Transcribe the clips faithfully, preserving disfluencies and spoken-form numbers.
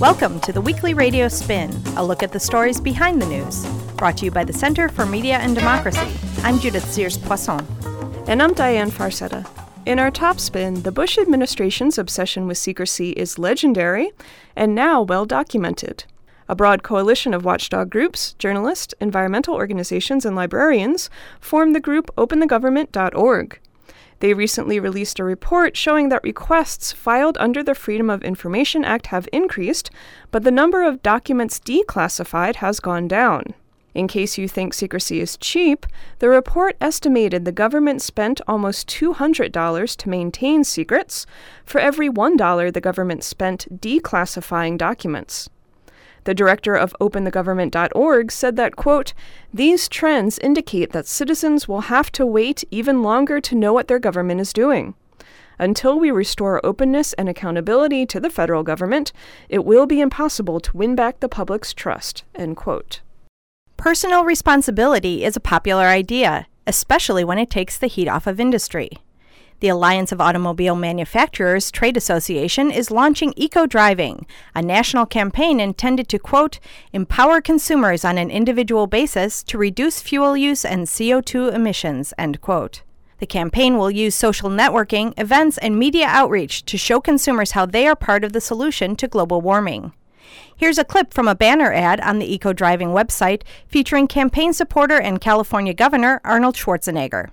Welcome to the Weekly Radio Spin, a look at the stories behind the news. Brought to you by the Center for Media and Democracy. I'm Judith Sears-Poisson. And I'm Diane Farcetta. In our top spin, the Bush administration's obsession with secrecy is legendary and now well documented. A broad coalition of watchdog groups, journalists, environmental organizations, and librarians formed the group open the government dot org. They recently released a report showing that requests filed under the Freedom of Information Act have increased, but the number of documents declassified has gone down. In case you think secrecy is cheap, the report estimated the government spent almost two hundred dollars to maintain secrets for every one dollar the government spent declassifying documents. The director of open the government dot org said that, quote, "These trends indicate that citizens will have to wait even longer to know what their government is doing. Until we restore openness and accountability to the federal government, it will be impossible to win back the public's trust," end quote. Personal responsibility is a popular idea, especially when it takes the heat off of industry. The Alliance of Automobile Manufacturers Trade Association is launching Eco-Driving, a national campaign intended to, quote, "empower consumers on an individual basis to reduce fuel use and C O two emissions," end quote. The campaign will use social networking, events, and media outreach to show consumers how they are part of the solution to global warming. Here's a clip from a banner ad on the Eco-Driving website featuring campaign supporter and California Governor Arnold Schwarzenegger.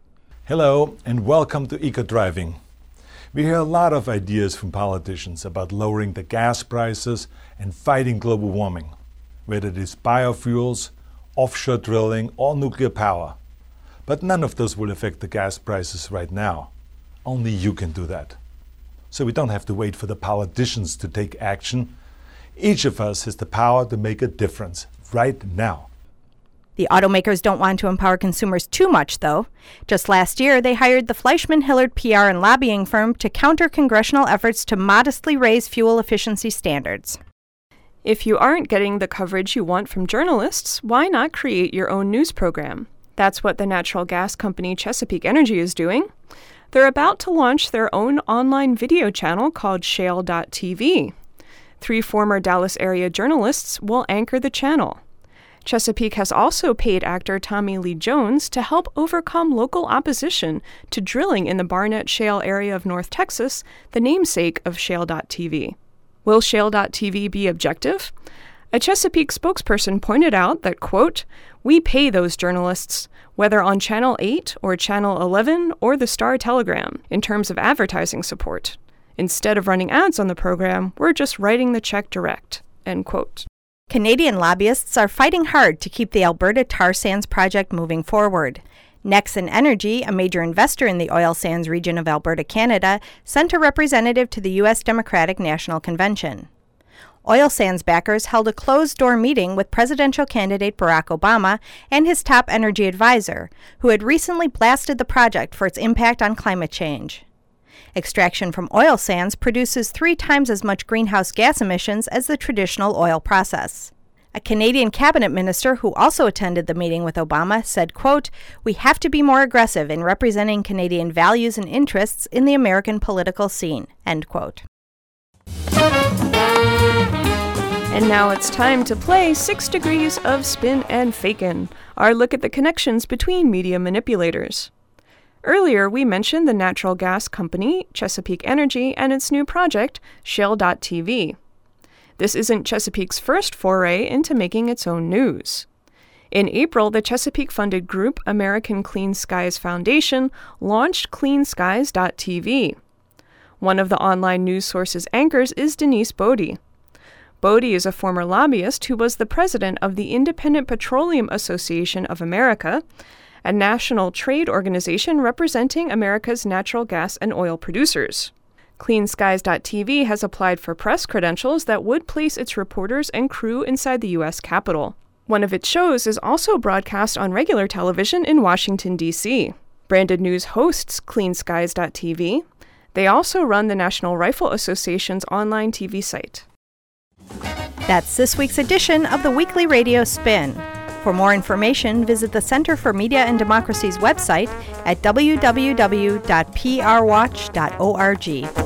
Hello and welcome to Eco-Driving. We hear a lot of ideas from politicians about lowering the gas prices and fighting global warming, whether it is biofuels, offshore drilling, or nuclear power. But none of those will affect the gas prices right now. Only you can do that. So we don't have to wait for the politicians to take action. Each of us has the power to make a difference right now. The automakers don't want to empower consumers too much, though. Just last year, they hired the Fleischmann-Hillard P R and lobbying firm to counter congressional efforts to modestly raise fuel efficiency standards. If you aren't getting the coverage you want from journalists, why not create your own news program? That's what the natural gas company Chesapeake Energy is doing. They're about to launch their own online video channel called Shale dot T V. Three former Dallas area journalists will anchor the channel. Chesapeake has also paid actor Tommy Lee Jones to help overcome local opposition to drilling in the Barnett Shale area of North Texas, the namesake of Shale dot T V. Will Shale dot T V be objective? A Chesapeake spokesperson pointed out that, quote, "We pay those journalists, whether on Channel eight or Channel eleven or the Star Telegram, in terms of advertising support. Instead of running ads on the program, we're just writing the check direct," end quote. Canadian lobbyists are fighting hard to keep the Alberta tar sands project moving forward. Nexen Energy, a major investor in the oil sands region of Alberta, Canada, sent a representative to the U S Democratic National Convention. Oil sands backers held a closed-door meeting with presidential candidate Barack Obama and his top energy advisor, who had recently blasted the project for its impact on climate change. Extraction from oil sands produces three times as much greenhouse gas emissions as the traditional oil process. A Canadian cabinet minister who also attended the meeting with Obama said, quote, "We have to be more aggressive in representing Canadian values and interests in the American political scene," end quote. And now it's time to play Six Degrees of Spin and Fakin', our look at the connections between media manipulators. Earlier, we mentioned the natural gas company, Chesapeake Energy, and its new project, Shale dot T V. This isn't Chesapeake's first foray into making its own news. In April, the Chesapeake-funded group American Clean Skies Foundation launched Clean Skies dot T V. One of the online news source's anchors is Denise Bodie. Bodie is a former lobbyist who was the president of the Independent Petroleum Association of America, a national trade organization representing America's natural gas and oil producers. Clean Skies dot T V has applied for press credentials that would place its reporters and crew inside the U S Capitol. One of its shows is also broadcast on regular television in Washington, D C. Branded News hosts Clean Skies dot T V. They also run the National Rifle Association's online T V site. That's this week's edition of the Weekly Radio Spin. For more information, visit the Center for Media and Democracy's website at w w w dot p r watch dot org.